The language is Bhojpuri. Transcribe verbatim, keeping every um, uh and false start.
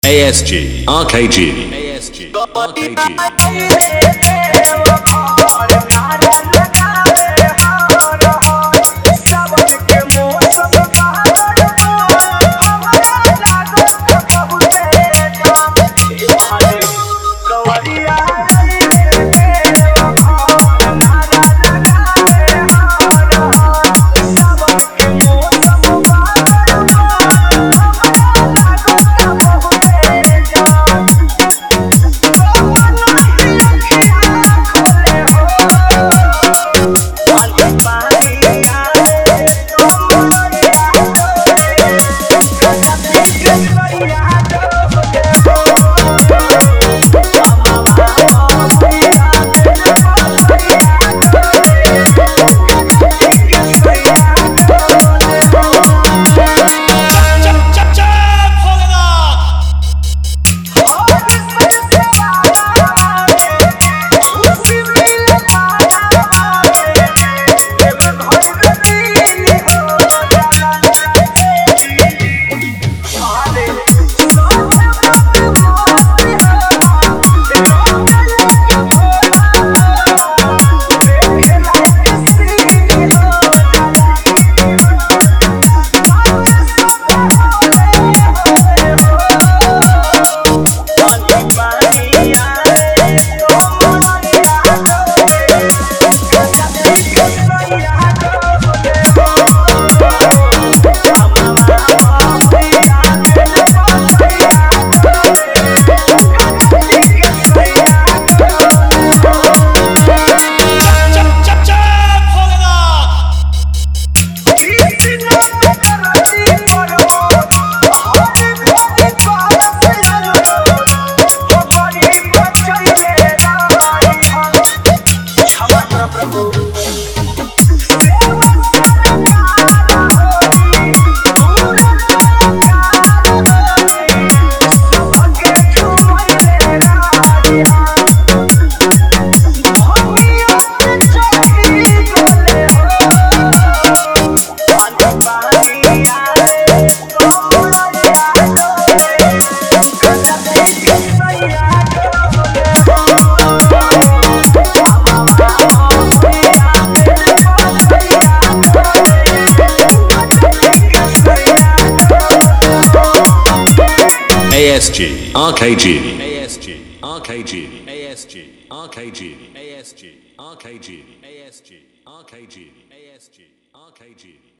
A S G, R K G, A S G, R K G. A S G, R K G, A S G, R K G, A S G, R K G, A S G, R K G, A S G, R K G, A S G, R K G.